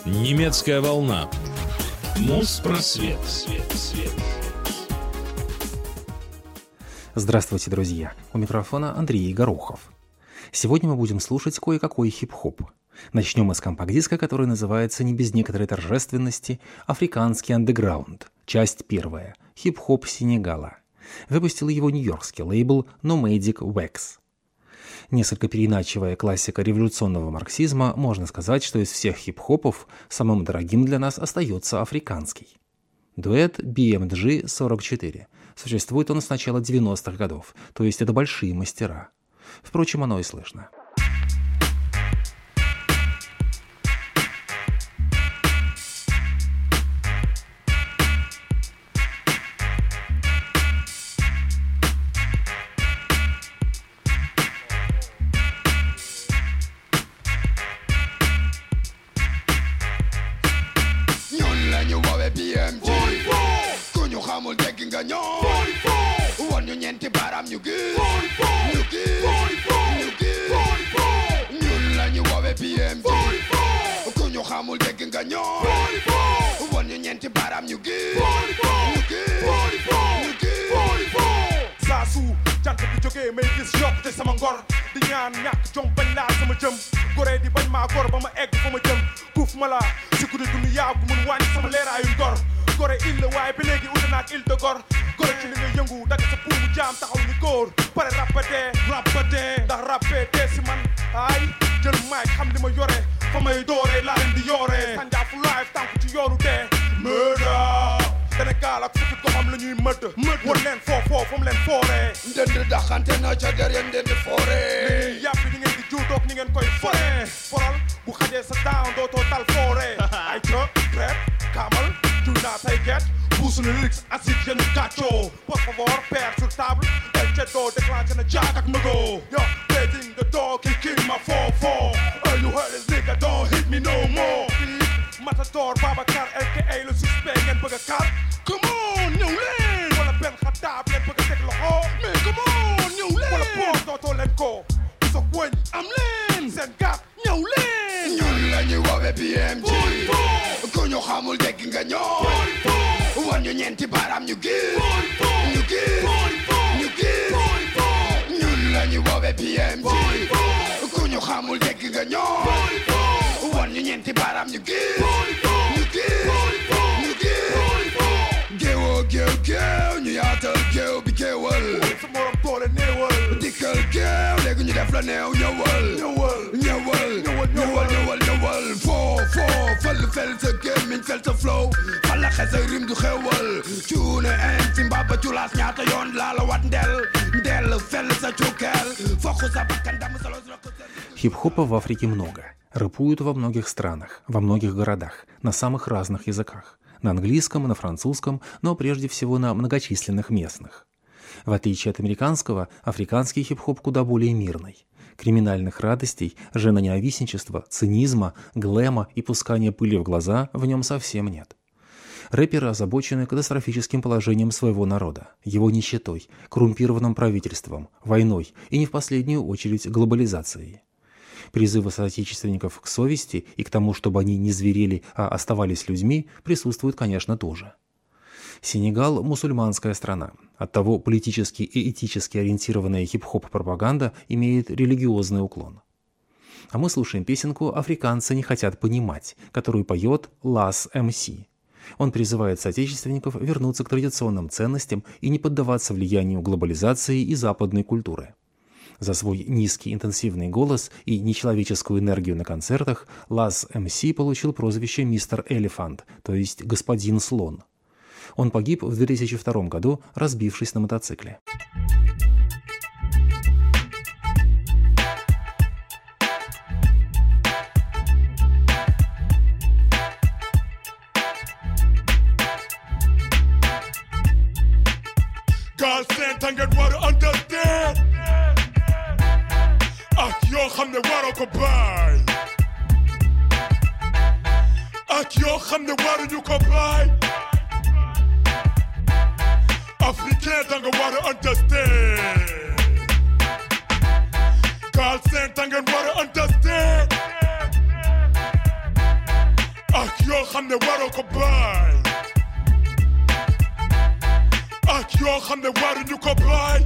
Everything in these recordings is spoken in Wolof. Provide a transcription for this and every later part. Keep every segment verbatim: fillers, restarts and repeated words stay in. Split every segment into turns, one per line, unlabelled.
Немецкая волна. Моспросвет. Свет, свет.
Здравствуйте, друзья! У микрофона Андрей Горохов. Сегодня мы будем слушать кое-какой хип-хоп. Начнем мы с компакт-диска, который называется не без некоторой торжественности «Африканский андеграунд». Часть первая. Хип-хоп Сенегала. Выпустил его нью-йоркский лейбл Nomadic Wax. Несколько переиначивая классика революционного марксизма, можно сказать, что из всех хип-хопов самым дорогим для нас остается африканский. Дуэт би эм джи сорок четыре. Существует он с начала девяностых годов, то есть это большие мастера. Впрочем, оно и слышно.
may gis yokkute sama ngor di ñaan ñàkk jom bañ laa sama jëm goree di bañ maa gor ba ma egg fa ma jëm kuuf ma la si guddi dund yaa bu mun wàññi sama leeraayu ngor gore il la waaye ba léegi ute naak il de gor gore ci li nga yëngu daga sa puumu jaam taxaw ni góor pare rappatee rappatee ndax rappatee si man ay jël maay xam li ma yore fa may dooree laa leen di yooree sànjaafu live tànku ci yoonu dee murder Sénégal ak fukki goxam la ñuy mëdd mëdd wan leen foo foo fa mu leen fooree ndënd daxante na ca derrière ndënd fooree yàppi ni ngeen di juutoog ni ngeen koy foree foral bu xajee sa down dootoo tal fooree ay ca prep kamal juy naa tay get pousse le lyrics acide yenu gàccoo por favor père sur table el ceddo déclenché na jaak ak mëgo yo breathing the dog he kill my four four oh you heard this nigga don't hit me no more Matador Babacar aka le suspect ngeen bëgg a kar come on ñëw leen wala benn xataab leen bëgg a teg loxo mais come on ñëw leen wala poos dootoo leen ko sa koñ am leen seen gàtt ñëw leen ñun la ñuy woowe B M G ku ñu xamul dégg nga ñoo wan ñu ñeenti baaraam ñu gis ñu gis ñu gis ñun la ñuy woowe B M G ku ñu xamul dégg nga ñoo wan ñu ñeenti baaraam ñu gis ñu gis ñu gis géewoo géew géew ñu yaatal géew bi géewal sa morom doole néewal dikkal géew léegi ñu def la néew ñëwal ñëwal ñëwal ñëwal ñëwal ñëwal foo foo fal fel sa gémmiñ fel sa flow fala xesay rim du xewal cuune en si mbaba culaas ñaata yoon laa la wat ndel ndel fel sa cukkel fokk sa bakkan dam sa los
Хип-хопа в Африке много. Рэпуют во многих странах, во многих городах, на самых разных языках. На английском, на французском, но прежде всего на многочисленных местных. В отличие от американского, африканский хип-хоп куда более мирный. Криминальных радостей, женоненавистничества, цинизма, глэма и пускания пыли в глаза в нем совсем нет. Рэперы озабочены катастрофическим положением своего народа, его нищетой, коррумпированным правительством, войной и не в последнюю очередь глобализацией. Призывы соотечественников к совести и к тому, чтобы они не зверели, а оставались людьми, присутствуют, конечно, тоже. Сенегал – мусульманская страна. Оттого политически и этически ориентированная хип-хоп-пропаганда имеет религиозный уклон. А мы слушаем песенку «Африканцы не хотят понимать», которую поет Лас эм си. Он призывает соотечественников вернуться к традиционным ценностям и не поддаваться влиянию глобализации и западной культуры. За свой низкий интенсивный голос и нечеловеческую энергию на концертах Лас эм си получил прозвище «Мистер Элефант», то есть «Господин Слон». Он погиб в две тысячи втором году, разбившись на мотоцикле.
yoo xam ne waroo ko baay ak yoo xam ne waruñu ko baay Africain da nga war a understand Galsen da ngeen war a understand xam ne waroo ko baay ak yoo xam ne waruñu ko baay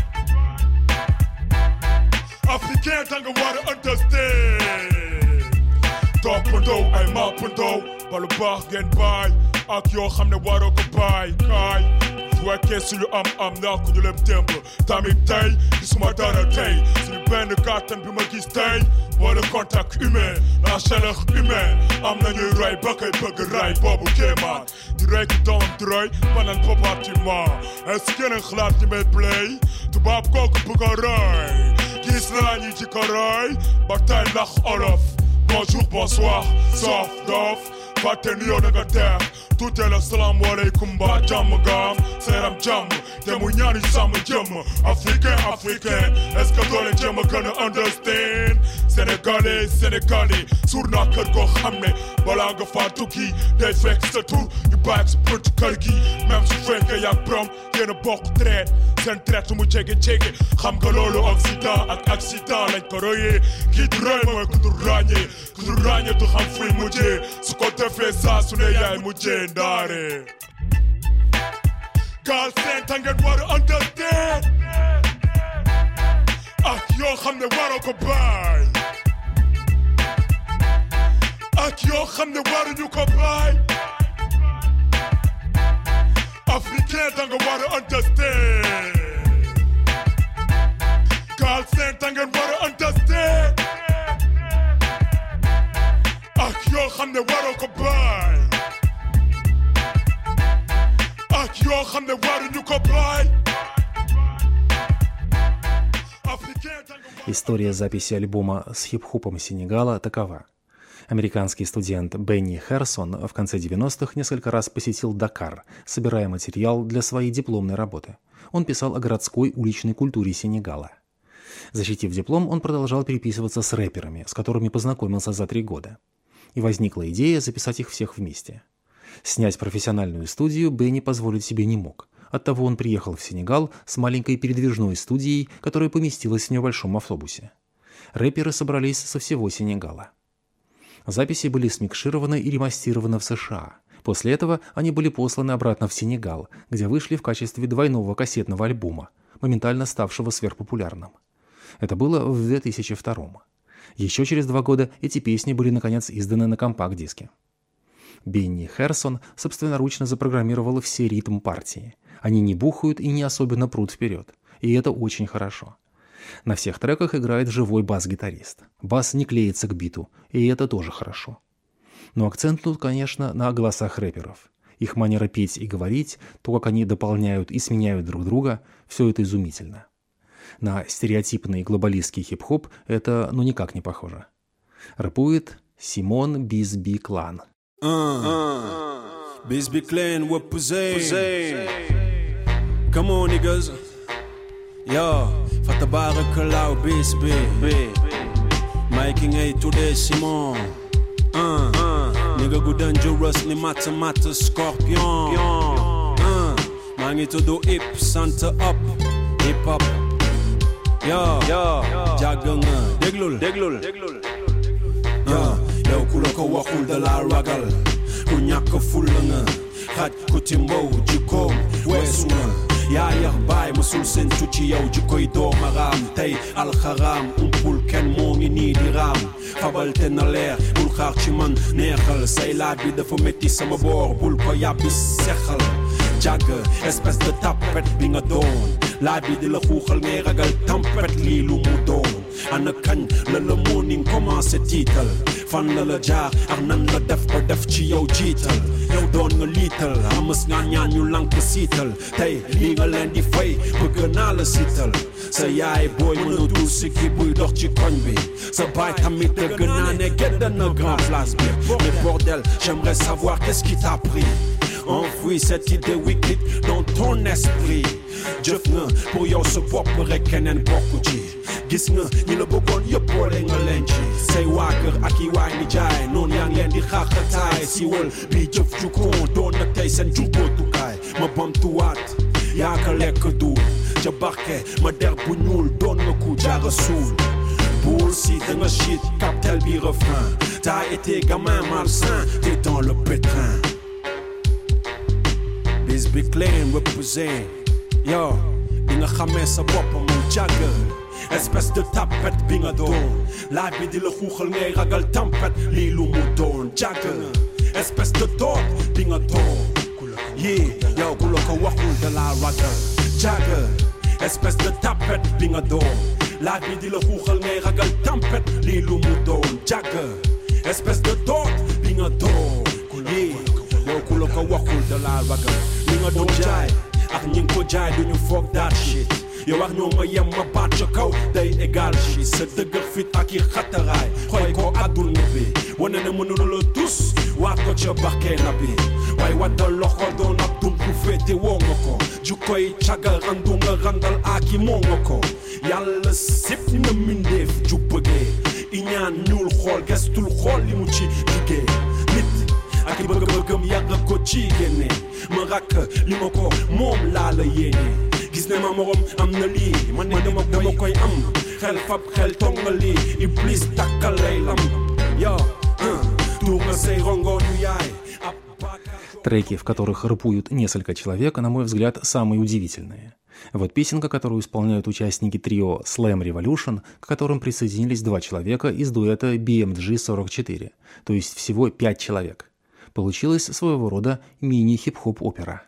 Africain danga war a understand toppandoo ay mappandoo balu baax ngeen baay ak yoo xam ne waroo ko baay kaay su fekkee suñu am am naa ku ñu lépp démb tamit tey gisuma dara tey suñu benn kàttan bi ma gis tey moo le contact humain la chaleur humaine am nañuy roy ba koy bëgg ray boobu kéemaan di rey ki doomam di roy banan compartiment est-ce que ngeen xalaat di may play tubaab kooku bëgg a roy gis naa ñi ci ko roy ba tey ndax olof bonjour bonsoir sauf doof fàtte nuyoo na nga teer tuutee la salaam aleykum ba jàmm gaam seeram jàmm te mu ñaani sàmm jëmm africain africain est-ce que doole jëmm a gën a understand sénégalais sénégalais suur naa kër goo xam ne balaa nga faa tukki day fekk sa tur ñu bàyyi sa pënt kër gi même su fekkee yàgg brom yéen a bokk traite seen traite mu jege jege xam nga loolu accident ak accident lañ ko royee kii du roy mooy ku du ràññee ku du ràññee du xam fuy mujjee su ko defee saa su ne yaay mujjee ndaare gaal seen ta ngeen war a understand ak yoo xam ne waroo ko baay ak yoo xam ne waruñu ko baay Africain danga war a understand gaal seen ta ngeen war a understand ak yoo xam ne waroo ko baay ak yoo xam ne waruñu ko baay
История записи альбома с хип-хопом Сенегала такова. Американский студент Бенни Херсон в конце девяностых несколько раз посетил Дакар, собирая материал для своей дипломной работы. Он писал о городской уличной культуре Сенегала. Защитив диплом, он продолжал переписываться с рэперами, с которыми познакомился за три года. И возникла идея записать их всех вместе. Снять профессиональную студию Бенни позволить себе не мог. Оттого он приехал в Сенегал с маленькой передвижной студией, которая поместилась в небольшом автобусе. Рэперы собрались со всего Сенегала. Записи были смикшированы и ремастированы в США. После этого они были посланы обратно в Сенегал, где вышли в качестве двойного кассетного альбома, моментально ставшего сверхпопулярным. Это было в две тысячи втором. Еще через два года эти песни были наконец изданы на компакт-диске. Бенни Херсон собственноручно запрограммировал все ритм партии. Они не бухают и не особенно прут вперед. И это очень хорошо. На всех треках играет живой бас-гитарист. Бас не клеится к биту, и это тоже хорошо. Но акцент тут, конечно, на голосах рэперов. Их манера петь и говорить, то, как они дополняют и сменяют друг друга, все это изумительно. На стереотипный глобалистский хип-хоп это ну никак не похоже. Рэпует Симон Бизби Клан.
Бизби Клан, what posé? Come on, niggas. Yo, fatabarakalla Bizbi. Making A today, Simon. Uh, nigga go dangerous, ni mata mata scorpion. Uh, mangi to do hip, Santa up, hip hop. Yo, yo, jaga nga, déglul, déglul. Yo, yow ku la ko waxul da la ragal, ku ñàkk fulla nga, xaj ku timbow jikkoom weesu na. yaa yax baay musul sentu ci yow jikkoy doomaraam tey alxaraam umpul kenn moo ngi nii di raam xabal te na leer bul xaar ci man neexal say laaj bi dafa métti sama boor bul ko yàbbi sexal jàgg espèce de tapette bi nga doon laaj bi di la xuuxal ngay ragal tempête lii lu mu doon ana kañ la la morning commencé tiital fan la la jaar ak nan la def ba def ci yow jiital yow doon nga liital amas nga ñaan ñu lank siital tey lii nga leen di fay bëgg naa la siital sa yaay booy mënatul sikki buy dox ci koñ bi sa baay tamit dëgg naa ne gedd na grand place bi mais bordel j'aimerais savoir qu'est-ce qui t'a pris enfoui cette idée wicked dans ton esprit jëf nga pour yow sa bopp rek keneen bokku ci gis nga ñi la bëggoon yëpp boole nga leen ci say waa kër ak i waay ni jaay noonu yaa ngi leen di xaaxataay si wal bii jëf ju ko doon na tey seen jubbootukaay ma bamtuwaat yaa ka lekk duul ca barke ma der bu ñuul doon nga ku jaara suul Boule si dans un shit, captel bi refrain. T'as été gamin malsain, t'es dans le pétrin. Biz big lane represent. Yo, bi nga xamee sa bopp man Jagger. Espèce de tapette bi nga doon. Laaj bi di la xuuxal ngay ragal tempête. Lii lu mu doon Jagger. Espèce de doot bi nga doon. Yeah, yow ku la ko waxul da la ragal Jagger. Espèce de tapette bi nga doon. Laaj bi di la xuuxal ngay ragal tempête. Lii lu mu doon Jagger. Espèce de doot bi nga doon. Yeah, yow ku la ko waxul da la ragal. Li nga doon jaay ak ñi nga ko jaay duñu foog that shit. yow wax ñoo ma yem ma baat ca kaw day égal ci sa dëgër fit ak i xataraay xooy ko àdduna bi wane ne mënula la tus waat ko ca barkee na bi waaye waddal loxo doon ab dunku féete woo nga ko ju koy caga randu nga randal aaki moo nga ko yàlla sip na mindeef ju bëggee i ñaan ñuul xool gestul xool li mu ci liggéey nit ak i bëgg-bëggam yàgg ko ci génne ma rakk li ma ko moom laa la yéene gis ne ma morom am na lii man ne dama dama koy am xel fab xel tonga lii iblis takkal lay lam yo tuur nga say rongo ñu yaay.
Треки, в которых рэпуют несколько человек, на мой взгляд, самые удивительные. Вот песенка, которую исполняют участники трио Slam Revolution, к которым присоединились два человека из дуэта би эм джи сорок четыре, то есть всего пять человек. Получилась своего рода мини-хип-хоп-опера.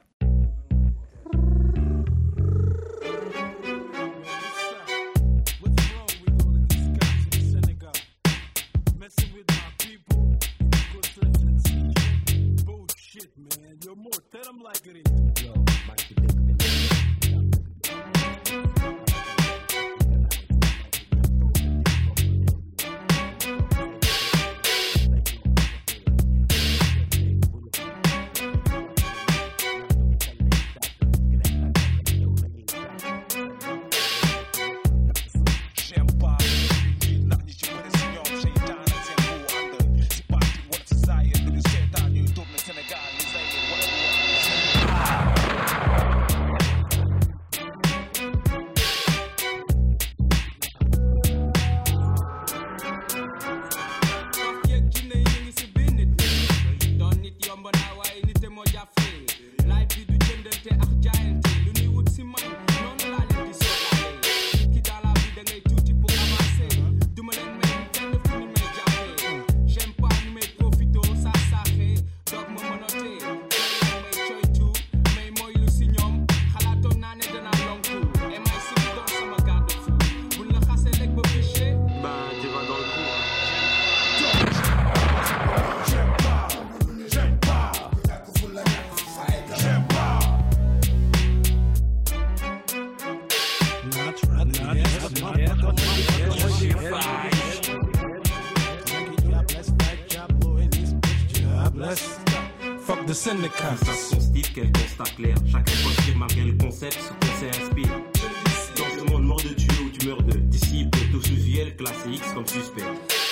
Constat constite, quel constat clair. Chacun construit malgré le concept, ce qu'on s'inspire. Dans ce monde mort de Dieu où tu meurs de disciples, tout sous vielle, classé X comme suspect.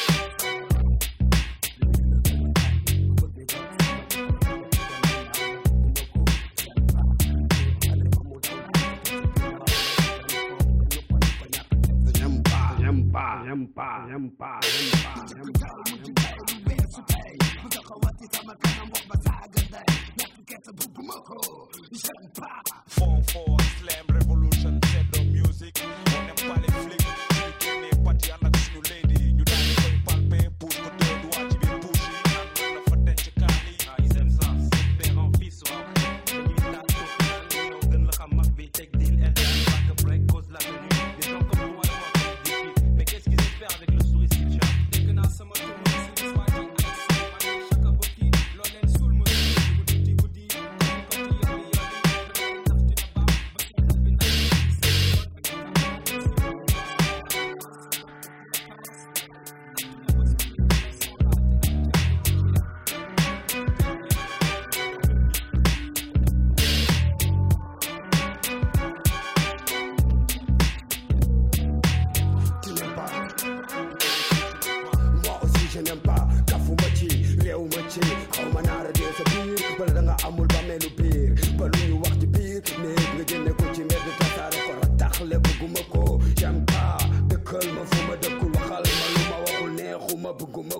J'aime pas, j'aime pas, j'aime pas, j'aime pas, j'aime pas, j'aime pas.
Four four Slam Revolution, c'est de music. On n'aime pas les flics. Tu n'es pas dit à la new lady. You don't need to palper, push que deux doigts, tu veux pushy. On a fait des chicani.
Ah, ils aiment ça, c'est père en fils ou après. Les militaires tournent, on donne le ramac, mais take deal, R, pas que break, cause la venue. Des gens comme toi, ils ont des défis. Mais qu'est-ce qu'ils espèrent avec le sourire qu'ils cherchent? Dès que dans ce mot, c'est le soir qui axe. Chaque bouki, l'on est sous le mot. Goudi, goudi,
J'aime pas de calme, faut me de couloir.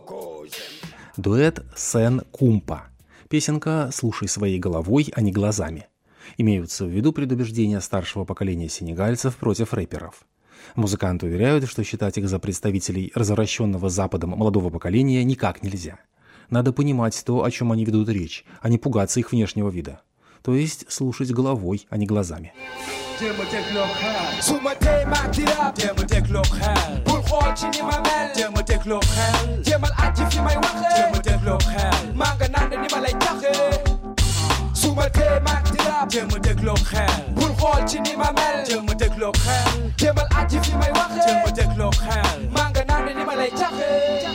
Дуэт Сен-Кумпа. Песенка «Слушай своей головой, а не глазами». Имеются в виду предубеждения старшего поколения сенегальцев против рэперов. Музыканты уверяют, что считать их за представителей развращенного Западом молодого поколения никак нельзя. Надо понимать то, о чем они ведут речь, а не пугаться их внешнего вида. То есть слушать головой, а не глазами.
Suma te mag di rap jéem a dégloo xel bul xool ci ni ma mel jéem a dégloo xel jéemal aji fi may waxe jéem a dégloo xel maa nga naan ni ma lay jaxe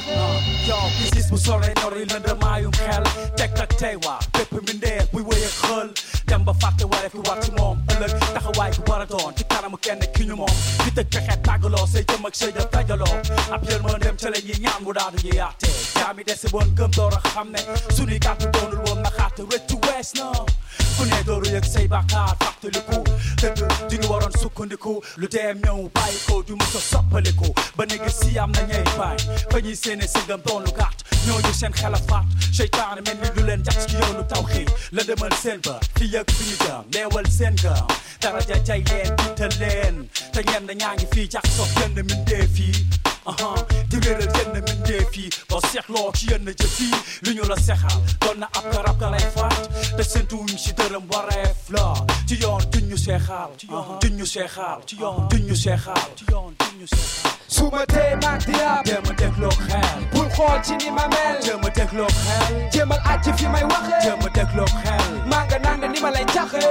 yow gis-gis bu sore nori lëndamaayum xel teg ak tey waa bépp mbindeef buy wëy ak xël dem ba fàtte waree fi war ci moom ëllëg taxawaay bu war a doon ci kanamu kenn ki ñu moom di tëj pexe tàggaloo say jëm ak say def dajaloo ab yël mën dem ca la ñuy ñaan mu daal di yaate jaami dese woon gëm door a xam ne suñuy kàddu doonul woon na xaate rëccu wees na ku ne dooru yëg say bàkkaar fàttaliku dëgg di nga waroon sukkandiku lu deem ñëw bàyyi ko du mës a soppaliku ba néegi si am na ñey baay fa ñuy séene sëngam doon lu gàtt ñooñu seen xel a faat seytaane mel ni lu leen jax ci yoonu tawxiid la demal seen ba fi yëg fi ñu jëm leewal seen gam daraja jay leen jiital leen te ñenn ñaa ngi fii jax soog yenn mindee fii aha di réeral yenn mindee fii boo seexloo ci yenn jëf yi lu ñu la seexal doon na ab garab ga lay faat te seentuwuñ si dërëm wareef la ci yoon duñ ñu seexal duñ ñu seexal ci yoon duñ ñu seexal ci yoon duñ ñu seexal suma tee mag di rap jéem a dégloo xel bul xool ci ni ma mel jéem a dégloo xel jéemal àcc fi may waxe jéem a dégloo xel maa nga naan ni ma lay jaxe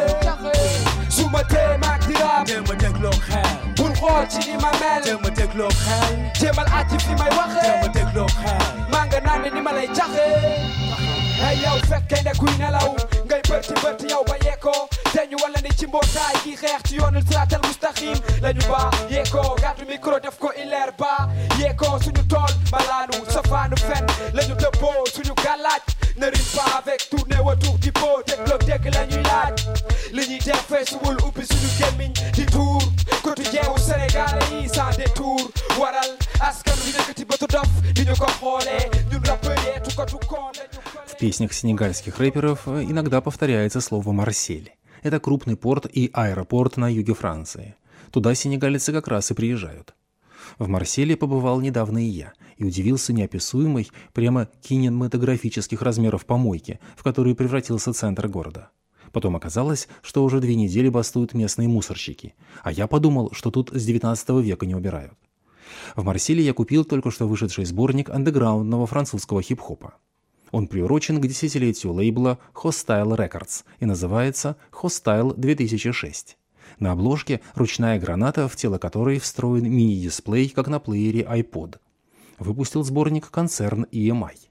suma tee mag di rap jéem a dégloo xel bul xool ci ni ma mel jéem a dégloo xel jéemal àcc fi may waxe jéem a dégloo xel maa nga naan ni ma lay jaxe hey yow fekkee ne kuy nelaw ngay bërti bërti yow ba yeekoo te ñu wala ni ci mbootaay gi xeex ci yoonul siraatal mustaqim lañu ba yeekoo gàddu micro def ko ileer ba yeekoo suñu tool malaanu safaanu fen lañu dëppoo suñu gàllaaj ne rime pas avec tourner autour du pot teg bloc dégg lañuy laaj li ñuy def feesuwul ubbi suñu gémmiñ di tuur quotidien wu Sénégalais yi sans détour waral askan wi yëkkati bëtu dof di ñu ko xoolee ñun rappeur yeetu ko tukkoon
В песнях сенегальских рэперов иногда повторяется слово «Марсель». Это крупный порт и аэропорт на юге Франции. Туда сенегальцы как раз и приезжают. В Марселе побывал недавно и я, и удивился неописуемой, прямо кинематографических размеров помойки, в которую превратился центр города. Потом оказалось, что уже две недели бастуют местные мусорщики, а я подумал, что тут с девятнадцатого века не убирают. В Марселе я купил только что вышедший сборник андеграундного французского хип-хопа. Он приурочен к десятилетию лейбла Hostile Records и называется Hostile две тысячи шесть. На обложке ручная граната, в тело которой встроен мини-дисплей, как на плеере iPod. Выпустил сборник концерн и эм ай.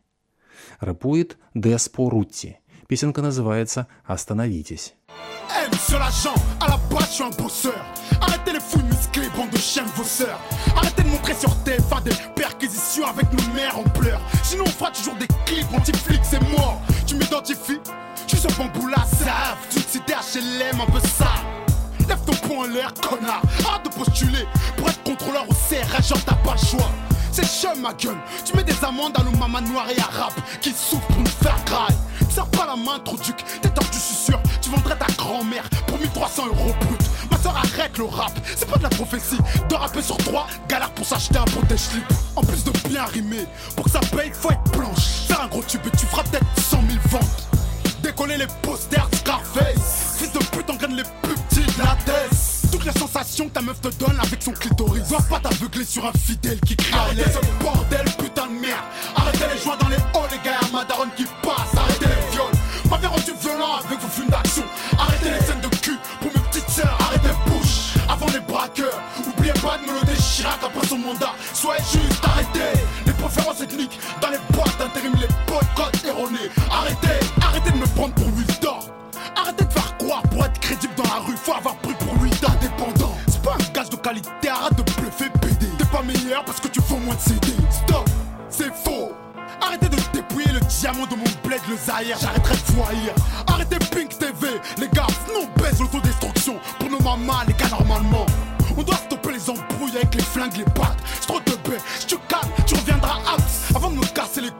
Рэпует Деспо Рутти. Песенка называется «Остановитесь».
Hey, monsieur l'agent, à la base je suis un bosseur. Arrêtez les fouilles musclées, bande de chiens de vos sœurs. Arrêtez de montrer sur T F A des perquisitions avec nos mères en pleurs. Sinon on fera toujours des clips anti-flics, c'est mort. Tu m'identifies, je suis ce bambou là, save. Tu te cites H L M un peu ça. Lève ton poing en l'air, connard. Arrête de postuler pour être contrôleur au C R H, genre t'as pas le choix. C'est chum ma gueule, tu mets des amendes à nos mamans noires et arabes qui souffrent pour nous faire graille. Serre pas la main trop duc, t'es tordu, je suis sûr. Tu vendrais ta grand-mère pour mille trois cents euros brut. Ma soeur arrête le rap, c'est pas de la prophétie. Deux rappeurs sur trois, galère pour s'acheter un protège-slip. En plus de bien rimer, pour que ça paye, faut être blanche. Faire un gros tube et tu feras peut-être cent mille ventes. Décoller les posters de Scarface. Fils de pute, engraine les plus petits de la tête. Toutes les sensations que ta meuf te donne avec son clitoris. Dois pas t'aveugler sur un fidèle qui crie. Arrêtez ce bordel, putain de merde. Arrêtez les joints dans les halls, les gars, ma daronne qui passe. Arrêtez les viols, m'avez rendu violent avec vos films d'action. Arrêtez les scènes de cul pour mes petites sœurs. Arrêtez bouche avant les braqueurs. Oubliez pas de Mélodie Chirac après son mandat. Soyez juste, arrêtez les préférences ethniques dans les boîtes d'intérim, les boycotts erronés. Arrêtez, arrêtez de me prendre pour huile d'or. Arrêtez de faire croire pour être crédible dans la rue, faut avoir pris pour lui d'indépendant. C'est pas un gage de qualité, arrête de bluffer B D. T'es pas meilleur parce que tu vends moins de C D. Stop, c'est faux. Arrêtez de dépouiller le diamant de mon bled, le Zahir, j'arrêterai de voyer. Arrêtez Pink T V, les gars, non baisse l'autodestruction. Pour nos mamans, les gars, normalement. On doit stopper les embrouilles avec les flingues, les pattes. C'est trop de baie, si tu calmes, tu reviendras apte. Avant de me casser les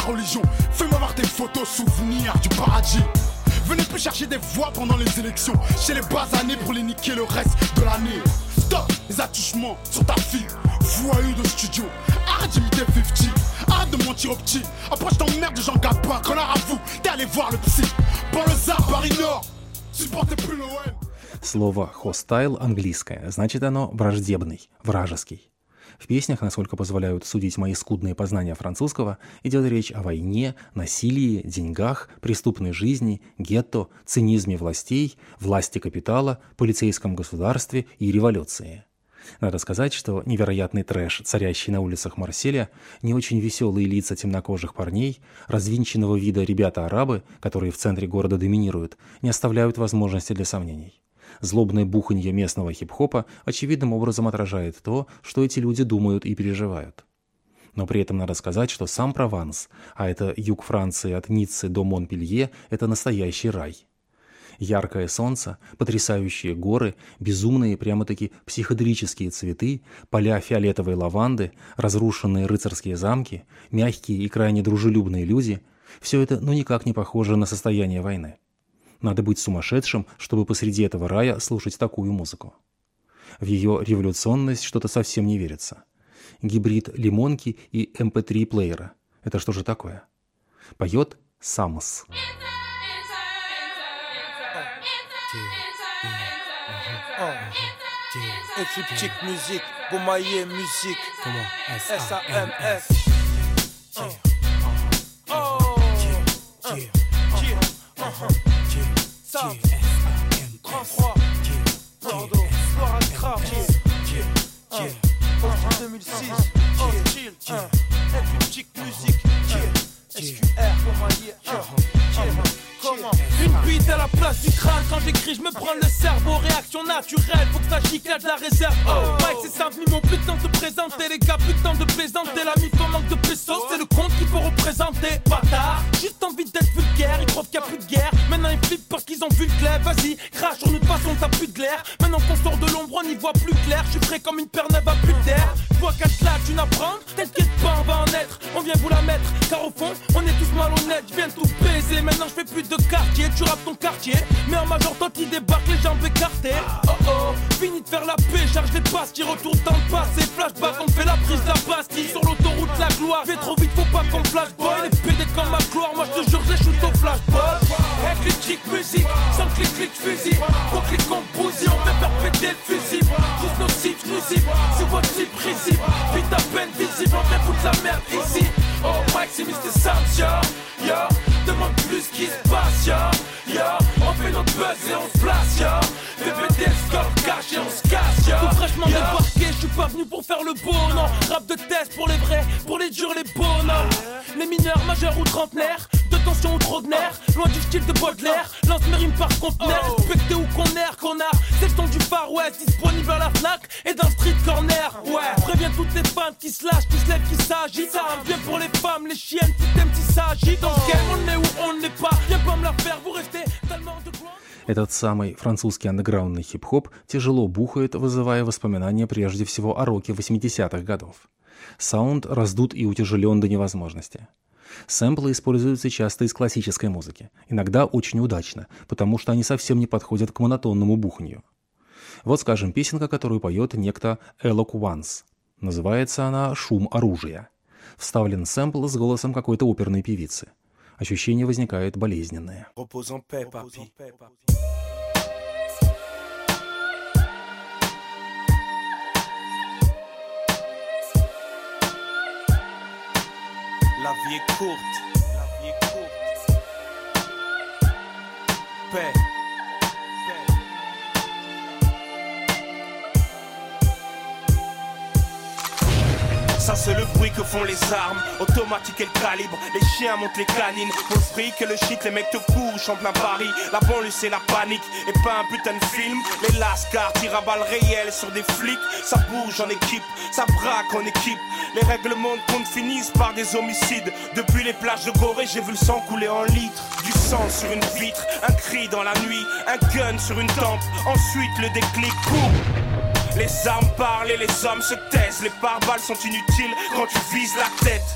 religion. Fais-moi voir tes photos, souvenirs du paradis. Venez plus chercher des voix pendant les élections. Chez les basanés pour les niquer le reste de l'année. Stop les attouchements sur ta fille. Voyou de studio. Arrête d'imiter cinquante. Arrête de mentir au petit. Après je t'emmerde de Jean Gabin. Connard à vous, t'es allé voir le psy. Banlieusard, Paris Nord. Supportez plus l'O M.
Слово «hostile» английское, значит оно «враждебный», «вражеский». В песнях, насколько позволяют судить мои скудные познания французского, идет речь о войне, насилии, деньгах, преступной жизни, гетто, цинизме властей, власти капитала, полицейском государстве и революции. Надо сказать, что невероятный трэш, царящий на улицах Марселя, не очень веселые лица темнокожих парней, развинченного вида ребята-арабы, которые в центре города доминируют, не оставляют возможности для сомнений. Злобное буханье местного хип-хопа очевидным образом отражает то, что эти люди думают и переживают. Но при этом надо сказать, что сам Прованс, а это юг Франции от Ниццы до Монпелье, это настоящий рай. Яркое солнце, потрясающие горы, безумные прямо-таки психоделические цветы, поля фиолетовой лаванды, разрушенные рыцарские замки, мягкие и крайне дружелюбные люди – все это ну никак не похоже на состояние войны. Надо быть сумасшедшим, чтобы посреди этого рая слушать такую музыку. В ее революционность что-то совсем не верится. Гибрид лимонки и эм пэ три плеера. Это что же такое? Поет Самос.
Écliptique musique, Beaumaillé musique. Comment? S A M S. Oh. Sam, trente-trois, Bordeaux, Flora Craft, deux mille six, Hostile, Écliptique musique, S Q R, Beaumaillé. Comment? Une bite à la place du crâne. Quand j'écris je me prends le cerveau. Réaction naturelle, faut que ça gicle de la réserve. Oh Mike c'est simple, mis mon but de temps de présenter. Les gars, plus de temps de plaisanter. La mif en manque de pesos, c'est le compte qu'il faut représenter. Bâtard, juste envie d'être vulgaire. Ils croient qu'il n'y a plus de guerre. Maintenant ils flippent parce qu'ils ont vu le clair. Vas-y, crache sur nous de façon, t'as plus de glaire. Maintenant qu'on sort de l'ombre, on y voit plus clair. Je suis frais comme une paire neuve à plus d'air. Je vois qu'à cela tu n'apprends. T'inquiète pas, on va en être. On vient vous la mettre. Car au fond, on est tous malhonnêtes. Je viens tout baiser. Maintenant je fais plus de quartier. Tu rappes ton quartier. Mais en major, toi qui débarque, les jambes écartées. Oh oh, fini de faire la paix. Charge les pastilles, retourne dans le passé. Flashback, on fait la prise de la Bastille. Sur l'autoroute, la gloire. Fais trop vite, faut pas qu'on flashball. Les P D comme ma gloire. Moi je te jure, je shoot au flashball. Éclectique musique, sans clic clic fusil. Faut clic qu'on bousille, on fait faire péter le fusil. Tous nos cibles nuisibles, c'est votre cible risible. Vite à peine visible, on vient foutre la merde ici. Oh Mike, c'est mister Sam, yo, yo. Demande plus ce qui se passe, yo, yo. On fait notre buzz et on se place, yo. Fais péter le score cash et on se casse, yo. Tout fraîchement débarqué, je suis pas venu pour faire le beau, non. Rap de test pour les vrais, pour les durs, les beaux, non. Les mineurs, majeurs ou trentenaires, de tension ou trop de nerfs. Loin du style de Baudelaire, lance mes rimes par conteneur. Respecté ou qu'on erre, connard. C'est le ton du Far West, disponible à la Fnac et dans le street corner. Ouais, préviens toutes les fans qui se lâchent, qui se lèvent, qui s'agitent. Ça bien pour les femmes, les chiennes, qui t'aiment, qui s'agitent. Dans le game, on est où on n'est pas. Viens pas me la faire, vous restez tellement de gloire.
Этот самый французский андеграундный хип-хоп тяжело бухает, вызывая воспоминания прежде всего о роке восьмидесятых годов. Саунд раздут и утяжелен до невозможности. Сэмплы используются часто из классической музыки, иногда очень удачно, потому что они совсем не подходят к монотонному буханью. Вот, скажем, песенка, которую поет некто Eloquence. Называется она «Шум оружия». Вставлен сэмпл с голосом какой-то оперной певицы. Ощущение возникает болезненное.
Repose en paix, papi. La vie est courte. La vie est courte. Paix. Ça c'est le bruit que font les armes, automatique et le calibre. Les chiens montent les canines, pour le fric et le shit, les mecs te couchent en plein Paris. La banlieue c'est la panique, et pas un putain de film. Les lascars tirent à balles réelles sur des flics. Ça bouge en équipe, ça braque en équipe. Les règlements de compte finissent par des homicides. Depuis les plages de Gorée, j'ai vu le sang couler en litres. Du sang sur une vitre, un cri dans la nuit, un gun sur une tempe. Ensuite le déclic, boum. Les armes parlent et les hommes se taisent. Les pare-balles sont inutiles quand tu vises la tête.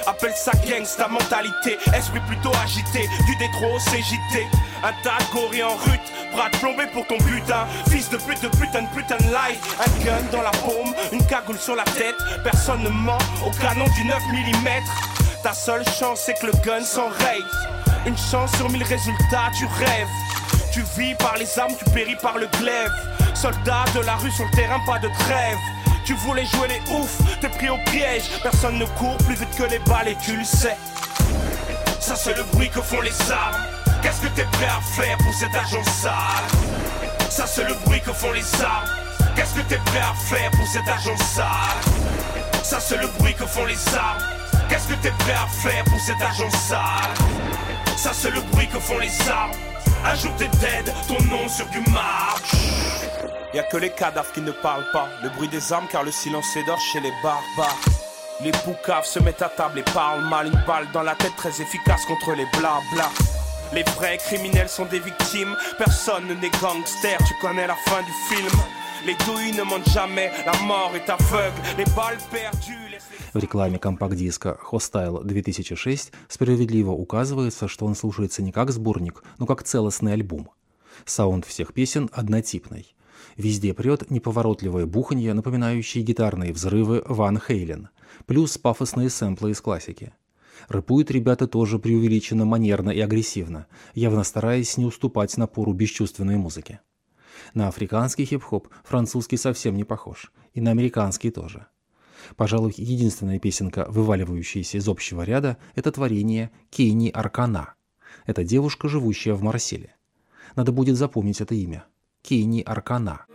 Appelle ça gangsta mentalité, esprit plutôt agité, du détro au C J T. Un tas de gorilles en rute, bras de plombé pour ton putain. Fils de pute, de putain de putain de life. Un gun dans la paume, une cagoule sur la tête. Personne ne ment au canon du neuf millimètres. Ta seule chance c'est que le gun s'enraye. Une chance sur mille résultats, tu rêves. Tu vis par les armes, tu péris par le glaive. Soldat de la rue sur le terrain, pas de trêve. Tu voulais jouer les oufs, t'es pris au piège. Personne ne court plus vite que les balles et tu le sais. Ça c'est le bruit que font les armes. Qu'est-ce que t'es prêt à faire pour cet argent sale? Ça c'est le bruit que font les armes. Qu'est-ce que t'es prêt à faire pour cet argent sale? Ça c'est le bruit que font les armes. Qu'est-ce que t'es prêt à faire pour cet argent sale? Ça c'est le bruit que font les armes. Un jour t'es dead, ton nom sur du marbre. Y'a que les cadavres qui ne parlent pas. Le bruit des armes car le silence s'édore chez les barbares. Les poucaves se mettent à table et parlent mal. Une balle dans la tête très efficace contre les blabla. Les vrais criminels sont des victimes. Personne n'est gangster, tu connais la fin du film. Les douilles ne mentent jamais, la mort est aveugle. Les balles perdues.
В рекламе компакт-диска Hostile две тысячи шесть справедливо указывается, что он слушается не как сборник, но как целостный альбом. Саунд всех песен однотипный. Везде прет неповоротливое буханье, напоминающее гитарные взрывы Ван Хейлен, плюс пафосные сэмплы из классики. Рэпуют ребята тоже преувеличенно манерно и агрессивно, явно стараясь не уступать напору бесчувственной музыки. На африканский хип-хоп французский совсем не похож, и на американский тоже. Пожалуй, единственная песенка, вываливающаяся из общего ряда, это творение Кейни Аркана. Это девушка, живущая в Марселе. Надо будет запомнить это имя. Кейни Аркана.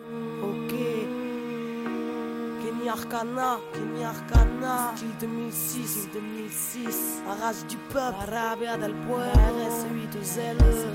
Arcana, Kenny Arcana, style deux mille six, deux mille six, la race du peuple, Arabia del Pueblo, R S huit aux ailes,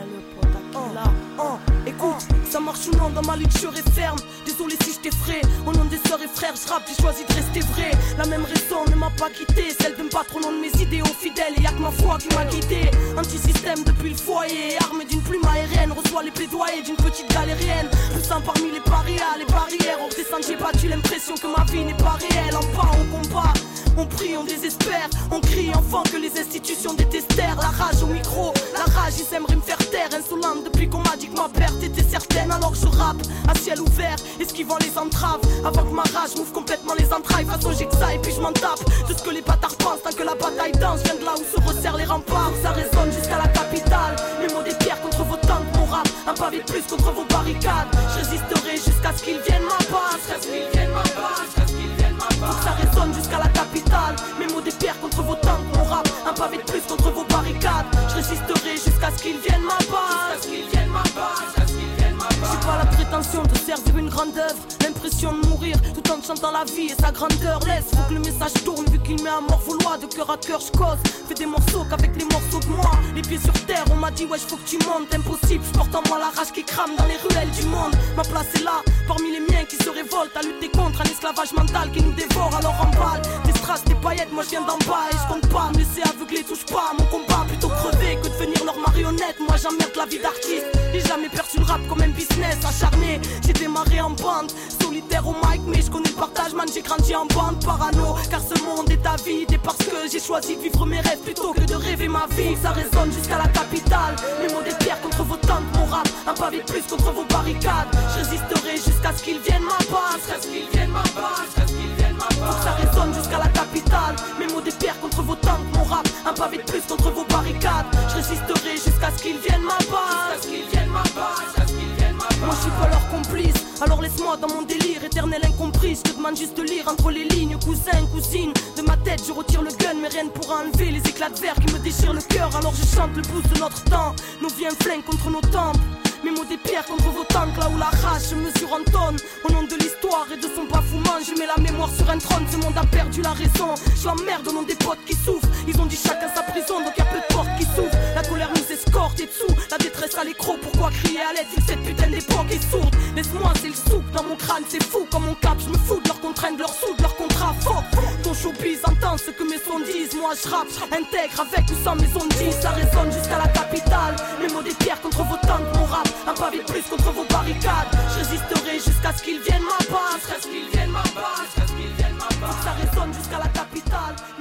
Potakila. Oh, écoute, ça marche ou non dans ma lutte, je serai ferme. Désolé si je t'effraie, au nom des sœurs et frères, je rappe, j'ai choisi de rester vrai. La même raison ne m'a pas quitté, celle de me battre au nom de mes idéaux fidèles. Et y'a que ma foi qui m'a guidé. Anti-système depuis le foyer, armé d'une plume aérienne, reçoit les plaidoyers d'une petite galérienne. Poussant parmi les parias, les barrières, hors des sentiers battus, l'impression que ma vie n'est pas réelle. En pas, on combat, on prie, on désespère, on crie enfant que les institutions détestèrent. La rage au micro, la rage, ils aimeraient me faire taire. Insolente depuis qu'on m'a dit que ma perte était certaine. Alors je rappe à ciel ouvert, esquivant les entraves. Avant que ma rage m'ouvre complètement les entrailles. Façon j'ai que ça et puis je m'en tape de ce que les bâtards pensent. Tant que la bataille danse, viens de là où se resserrent les remparts. Ça résonne jusqu'à la capitale. Mes mots des pierres contre vos tanks, mon rap, un pavé de plus contre vos barricades. Je résisterai jusqu'à ce qu'ils viennent m'abattre. Jusqu'à ce qu'ils viennent m'abattre. Jusqu'à ce qu'ils viennent m'abattre. Ça résonne jusqu'à la capitale. Mes mots des pierres contre vos tanks, mon rap, un pavé de plus contre vos barricades. Je résisterai jusqu'à ce qu'ils viennent m'abattre. Jusqu'à ce qu'ils viennent m'abattre. Jusqu'à ce qu'ils viennent m'abattre. J'ai pas la prétention de servir une grande œuvre, l'impression de mourir tout en chantant la vie et sa grandeur. Laisse, faut que le message tourne vu qu'il met à mort vos lois. De cœur à cœur je cause, fais des morceaux qu'avec les morceaux de moi. Les pieds sur terre, on m'a dit ouais faut que tu montes. Impossible, je porte en moi la rage qui crame dans les ruelles du monde. Ma place est là, parmi les miens qui se révoltent à lutter contre un esclavage mental qui nous dévore. Alors emballe, des strass, des paillettes, moi je viens d'en bas. Et je compte pas me laisser aveugler, touche pas à mon combat. Plutôt crever que devenir leur marionnette. Moi j'emmerde la vie d'artiste, j'ai jamais perçu le rap comme un business acharné. J'ai démarré en bande, solitaire au mic, mais je connais le partage, man, j'ai grandi en bande parano. Car ce monde est avide et parce que j'ai choisi de vivre mes rêves plutôt que de rêver ma vie. Ça résonne jusqu'à la capitale, mes mots des pierres contre vos tanks, mon rap, un pavé de plus contre vos barricades. Je résisterai jusqu'à ce qu'ils viennent m'abattre. Jusqu'à ce qu'ils viennent m'abattre. Jusqu'à ce qu'ils viennent m'abattre. Ça résonne jusqu'à la capitale, mes mots des pierres contre vos tanks, mon rap, un pavé de plus contre vos barricades. Je résisterai jusqu'à ce qu'ils viennent m'abattre. Jusqu'à ce qu'ils viennent m'abattre. Jusqu'à ce qu'ils viennent m'abattre. Moi je suis pas leur complice, alors laisse-moi dans mon délire éternel incompris. Je te demande juste de lire entre les lignes, cousin, cousine. De ma tête je retire le gun, mais rien pour enlever les éclats de verre qui me déchirent le cœur. Alors je chante le blues de notre temps, nos vies un flingue contre nos tempes. Mes mots des pierres contre vos tanks, là où la rage se mesure en tonnes. Au nom de l'histoire et de son bafouement, je mets la mémoire sur un trône. Ce monde a perdu la raison, je l'emmerde au nom des potes qui souffrent. Ils ont dit chacun sa prison, donc y'a peu de portes qui s'ouvrent. La colère nous escorte et dessous, la détresse à l'écro. Pourquoi crier à l'aide vu que cette putain d'époque est sourde? Laisse-moi, c'est le souk dans mon crâne, c'est fou. Comme mon cap, je me fous de leurs contraintes, de leurs sous, de leurs contrats. Faux, ton showbiz entend ce que mes sons disent. Moi je rappe, intègre avec ou sans mes ondes. Ça résonne jusqu'à la capitale, mes mots des pierres contre vos tanks, mon rap, un pavé de plus contre vos barricades. Je résisterai jusqu'à ce qu'ils viennent m'abattre. Jusqu'à ce qu'ils viennent m'abattre. Jusqu'à ce qu'ils viennent m'abattre. Ça résonne jusqu'à la capitale.